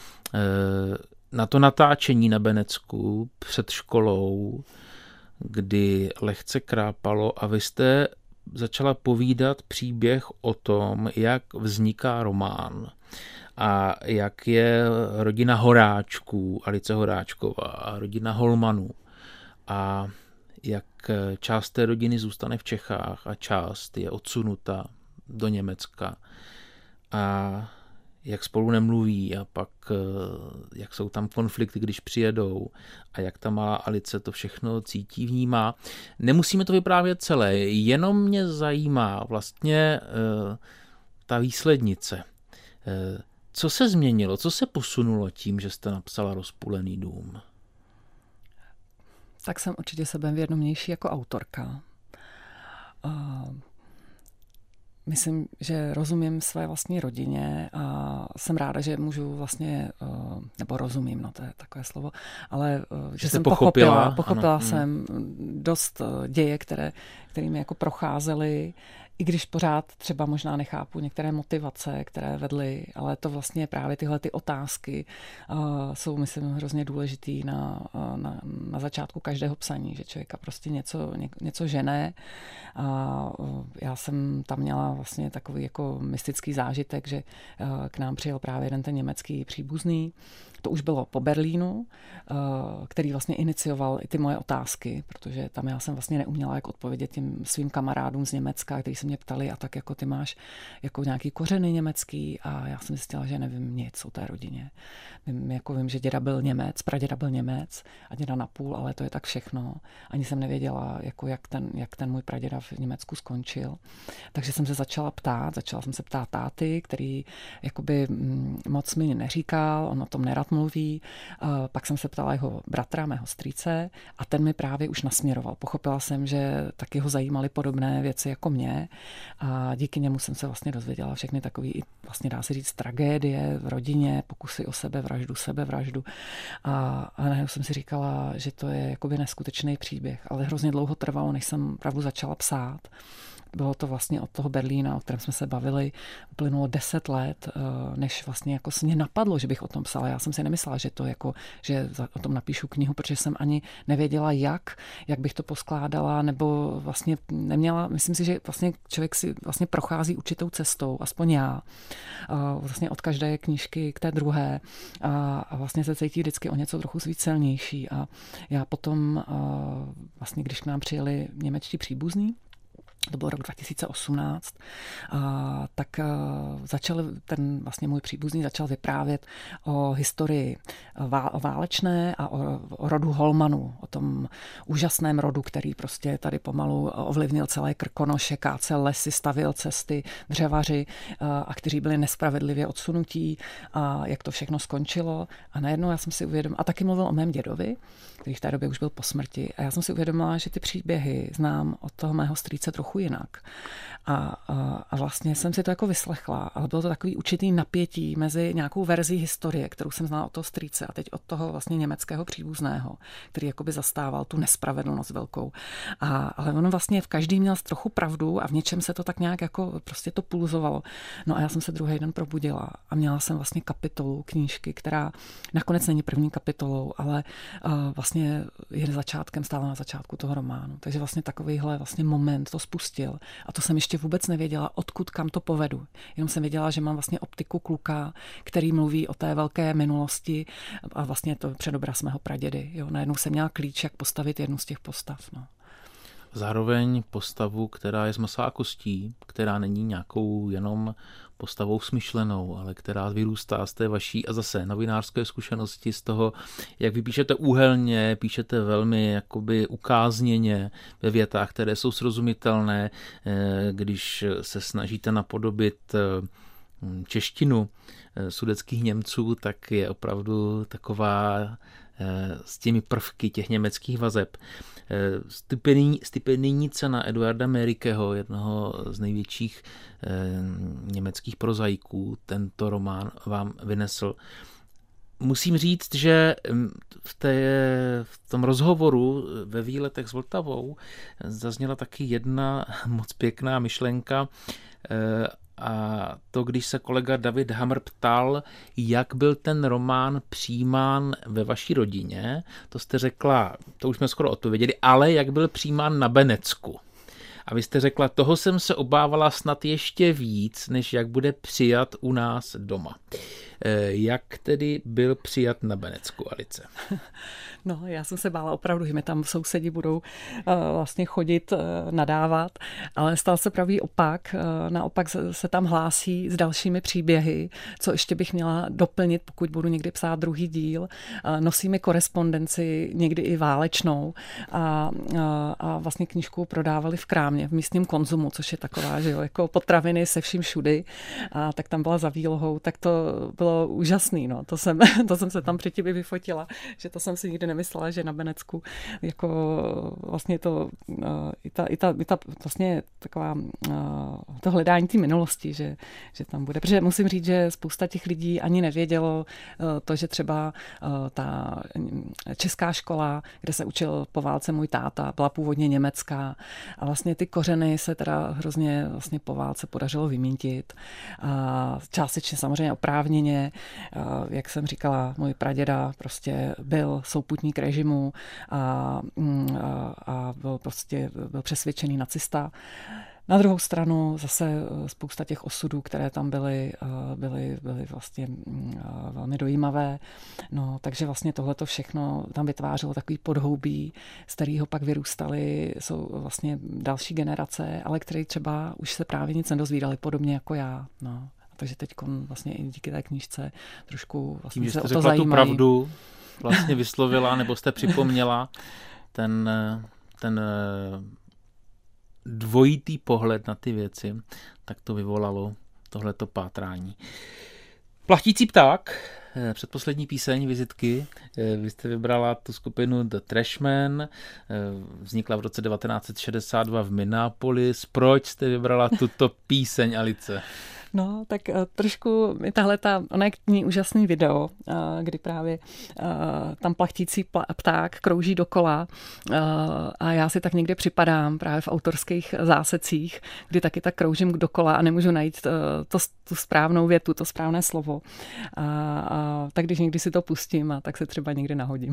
B: Na to natáčení na Benecku před školou, kdy lehce krápalo a vy jste začala povídat příběh o tom, jak vzniká román a jak je rodina Horáčků, Alice Horáčková a rodina Holmanů a jak část té rodiny zůstane v Čechách a část je odsunuta do Německa a jak spolu nemluví a pak jak jsou tam konflikty, když přijedou a jak ta malá Alice to všechno cítí, vnímá. Nemusíme to vyprávět celé, jenom mě zajímá vlastně ta výslednice. Co se změnilo, co se posunulo tím, že jste napsala Rozpůlený dům?
C: Tak jsem určitě sebevědomější jako autorka. Myslím, že rozumím své vlastní rodině a jsem ráda, že můžu vlastně, nebo rozumím, no to je takové slovo, ale že, že jsem pochopila, pochopila, pochopila jsem dost děje, které, kterými jako procházely, i když pořád třeba možná nechápu některé motivace, které vedly, ale to vlastně právě tyhle ty otázky uh, jsou, myslím, hrozně důležitý na, na, na začátku každého psaní, že člověka prostě něco, ně, něco žene. A uh, já jsem tam měla vlastně takový jako mystický zážitek, že uh, k nám přijel právě jeden ten německý příbuzný. To už bylo po Berlínu, uh, který vlastně inicioval i ty moje otázky, protože tam já jsem vlastně neuměla jak odpovědět těm svým kamarádům z Německa, kteří se mě ptali, a tak jako ty máš jako nějaký kořeny německý, a já jsem zjistila, že nevím nic o té rodině. Vím, jako vím, že děda byl Němec, praděda byl Němec a děda napůl, ale to je tak všechno. Ani jsem nevěděla, jako jak, ten, jak ten můj praděda v Německu skončil. Takže jsem se začala ptát, začala jsem se ptát táty, který jakoby moc mi neříkal, on o tom nerad mluví. Pak jsem se ptala jeho bratra, mého strýce, a ten mi právě už nasměroval. Pochopila jsem, že taky ho zajímaly podobné věci jako mě, a díky němu jsem se vlastně dozvěděla všechny takové, vlastně dá se říct, tragédie v rodině, pokusy o sebevraždu, sebevraždu. A, a najednou jsem si říkala, že to je jakoby neskutečný příběh, ale hrozně dlouho trvalo, než jsem opravdu začala psát. Bylo to vlastně od toho Berlína, o kterém jsme se bavili, uplynulo deset let, než vlastně jako se mě napadlo, že bych o tom psala. Já jsem si nemyslela, že to jako, že o tom napíšu knihu, protože jsem ani nevěděla, jak, jak bych to poskládala, nebo vlastně neměla, myslím si, že vlastně člověk si vlastně prochází určitou cestou, aspoň já, vlastně od každé knížky k té druhé, a vlastně se cítí vždycky o něco trochu víc silnější. A já potom, vlastně když k nám přijeli němečtí příbuzní, to byl rok dva tisíce osmnáct, a tak a, začal ten vlastně můj příbuzný začal vyprávět o historii vá, válečné a o, o rodu Holmanů, o tom úžasném rodu, který prostě tady pomalu ovlivnil celé Krkonoše, kácel lesy, stavěl cesty, dřevaři, a, a kteří byli nespravedlivě odsunutí, a jak to všechno skončilo. A najednou já jsem si uvědomila, a taky mluvil o mém dědovi, který v té době už byl po smrti, a já jsem si uvědomila, že ty příběhy znám od toho mého strýce trochu trochu jinak. A, a, a vlastně jsem si to jako vyslechla, ale bylo to takový určitý napětí mezi nějakou verzí historie, kterou jsem znala od toho strýce a teď od toho vlastně německého příbuzného, který jakoby zastával tu nespravedlnost velkou. A, ale on vlastně v každý měl trochu pravdu a v něčem se to tak nějak jako prostě to pulzovalo. No a já jsem se druhý den probudila a měla jsem vlastně kapitolu knížky, která nakonec není první kapitolou, ale uh, vlastně je začátkem, stále na začátku toho románu. Takže vlastně takovýhle vlastně moment to spustil. A to jsem ještě vůbec nevěděla, odkud kam to povedu. Jenom jsem věděla, že mám vlastně optiku kluka, který mluví o té velké minulosti a vlastně to předobraz mého pradědy. Jo. Najednou jsem měla klíč, jak postavit jednu z těch postav. No.
B: Zároveň postavu, která je z masa a kostí, která není nějakou jenom postavou smyšlenou, ale která vyrůstá z té vaší a zase novinářské zkušenosti, z toho, jak vy píšete úhelně, píšete velmi jakoby ukázněně ve větách, které jsou srozumitelné, když se snažíte napodobit češtinu sudetských Němců, tak je opravdu taková s těmi prvky těch německých vazeb. Stipendijní, stipendijní cena Eduarda Merikeho, jednoho z největších eh, německých prozaiků, tento román vám vynesl. Musím říct, že v, té, v tom rozhovoru ve Výletech s Vltavou zazněla taky jedna moc pěkná myšlenka, eh, a to, když se kolega David Hamr ptal, jak byl ten román přijímán ve vaší rodině, to jste řekla, to už jsme skoro odpověděli, ale jak byl přijímán na Benecku. A vy jste řekla, toho jsem se obávala snad ještě víc, než jak bude přijat u nás doma. Jak tedy byl přijat na Benecku, Alice?
C: No, já jsem se bála opravdu, že mi tam sousedi budou uh, vlastně chodit, uh, nadávat, ale stal se pravý opak. Uh, naopak se tam hlásí s dalšími příběhy, co ještě bych měla doplnit, pokud budu někdy psát druhý díl. Uh, nosí mi korespondenci, někdy i válečnou a, uh, a vlastně knížku prodávali v krámě, v místním konzumu, což je taková, že jo, jako potraviny se vším všudy. A tak tam byla za výlohou, tak to bylo úžasný, no. To jsem, to jsem se tam předtím i vyfotila, že to jsem si nikdy nemyslela, že na Benecku jako vlastně to i ta, i ta, i ta vlastně taková to hledání té minulosti, že, že tam bude. Protože musím říct, že spousta těch lidí ani nevědělo to, že třeba ta česká škola, kde se učil po válce můj táta, byla původně německá a vlastně ty kořeny se teda hrozně vlastně po válce podařilo vymýtit. A částečně samozřejmě oprávněně, jak jsem říkala, můj praděda prostě byl souputník režimu a, a byl prostě byl přesvědčený nacista. Na druhou stranu zase spousta těch osudů, které tam byly, byly, byly vlastně velmi dojímavé. No, takže vlastně tohleto všechno tam vytvářelo takový podhoubí, z kterého pak vyrůstaly, jsou vlastně další generace, ale které třeba už se právě nic nedozvídali, podobně jako já. No. Takže teď vlastně i díky té knížce trošku vlastně
B: tím,
C: se o to
B: řekla
C: zajímají.
B: Tu pravdu vlastně vyslovila, nebo jste připomněla ten, ten dvojitý pohled na ty věci, tak to vyvolalo tohleto pátrání. Plachtící pták, předposlední píseň vizitky, vy jste vybrala tu skupinu The Trashmen, vznikla v roce devatenáct set šedesát dva v Minneapolis. Proč jste vybrala tuto píseň, Alice?
C: No, tak uh, trošku mi tahle ta, ona je k ní úžasný video, uh, kdy právě uh, tam plachtící pták krouží dokola uh, a já si tak někde připadám právě v autorských zásecích, kdy taky tak kroužím dokola a nemůžu najít uh, to, tu správnou větu, to správné slovo. A, a tak když někdy si to pustím, a tak se třeba někde nahodím.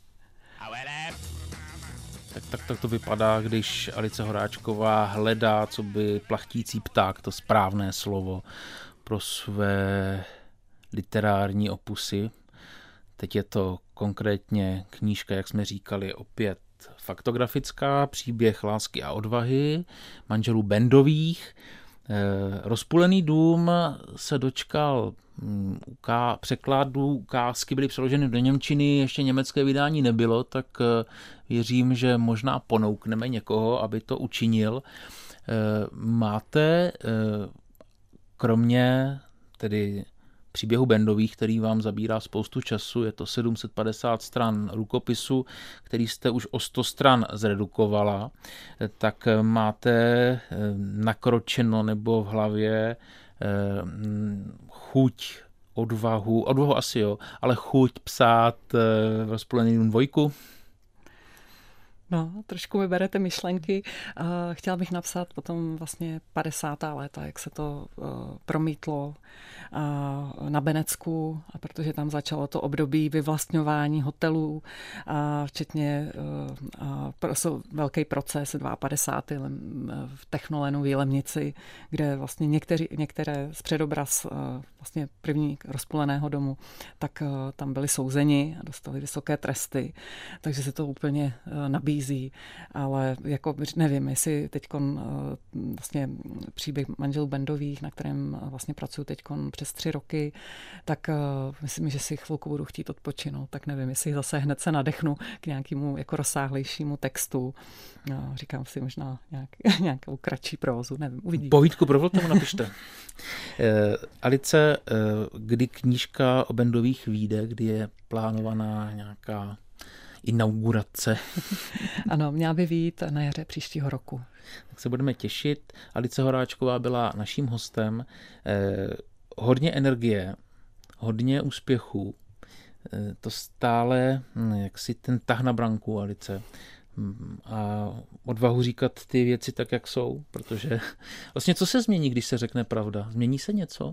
B: Tak, tak, tak to vypadá, když Alice Horáčková hledá, co by plachtící pták, to správné slovo pro své literární opusy. Teď je to konkrétně knížka, jak jsme říkali, opět faktografická, příběh lásky a odvahy manželů Bendových. Rozpůlený dům se dočkal uká, překladů, ukázky byly přeloženy do němčiny, ještě německé vydání nebylo, tak věřím, že možná ponoukneme někoho, aby to učinil. Máte kromě tedy příběhu Bendových, který vám zabírá spoustu času. Je to sedm set padesát stran rukopisu, který jste už o sto stran zredukovala. Tak máte nakročeno nebo v hlavě chuť, odvahu, odvahu asi jo, ale chuť psát Rozpůlený dům dvojku?
C: No, trošku mi berete myšlenky. Chtěla bych napsat potom vlastně padesátá léta, jak se to promítlo na Benecku, a protože tam začalo to období vyvlastňování hotelů, včetně velký proces padesátého v Technolenu v Jilemnici, kde vlastně někteří, některé z předobraz vlastně první Rozpůleného domu, tak tam byli souzeni a dostali vysoké tresty, takže se to úplně nabízí. Ale jako nevím, jestli teďkon vlastně příběh manželů Bendových, na kterém vlastně pracuji teďkon přes tři roky, tak myslím, že si chvilku budu chtít odpočinout, tak nevím, jestli zase hned se nadechnu k nějakému jako rozsáhlejšímu textu. No, říkám si možná nějak, nějakou kratší prózu, nevím, uvidíme.
B: Povídku pro Vltavu napište. Alice, kdy knížka o Bendových vyjde, kdy je plánovaná nějaká inaugurace?
C: Ano, měla by vyjít na jaře příštího roku.
B: Tak se budeme těšit. Alice Horáčková byla naším hostem. Eh, hodně energie, hodně úspěchů. Eh, to stále, hm, jak si ten tah na branku, Alice. A odvahu říkat ty věci tak, jak jsou. Protože vlastně co se změní, když se řekne pravda? Změní se něco?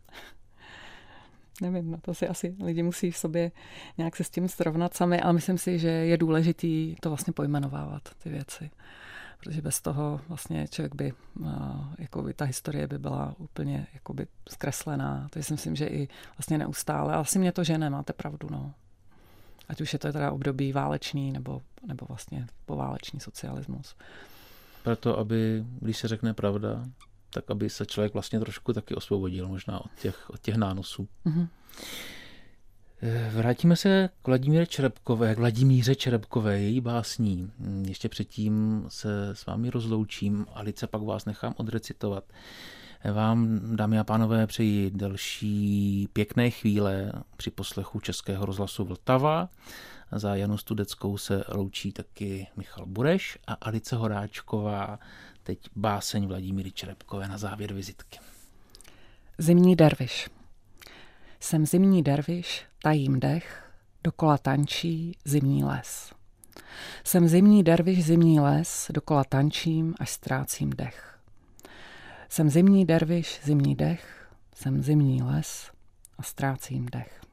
C: Nevím, no to si asi lidi musí v sobě nějak se s tím srovnat sami, ale myslím si, že je důležitý to vlastně pojmenovávat, ty věci. Protože bez toho vlastně člověk by, jakoby ta historie by byla úplně jakoby zkreslená. Takže si myslím, že i vlastně neustále, ale asi mě to žene, máte pravdu, no. Ať už je to teda období válečný, nebo, nebo vlastně poválečný socialismus.
B: Proto, aby, když se řekne pravda, tak aby se člověk vlastně trošku taky osvobodil možná od těch, od těch nánosů. Mm-hmm. Vrátíme se k Vladimíře Čerepkové, k Vladimíře Čerepkové, její básní. Ještě předtím se s vámi rozloučím. Alice, pak vás nechám odrecitovat. Vám, dámy a pánové, přeji další pěkné chvíle při poslechu Českého rozhlasu Vltava. Za Janu Studeckou se loučí taky Michal Bureš a Alice Horáčková. Teď báseň Vladimíry Čerepkové na závěr vizitky.
C: Zimní derviš. Jsem zimní derviš, tajím dech, dokola tančí zimní les. Jsem zimní derviš, zimní les, dokola tančím, až ztrácím dech. Jsem zimní derviš, zimní dech, jsem zimní les a ztrácím dech.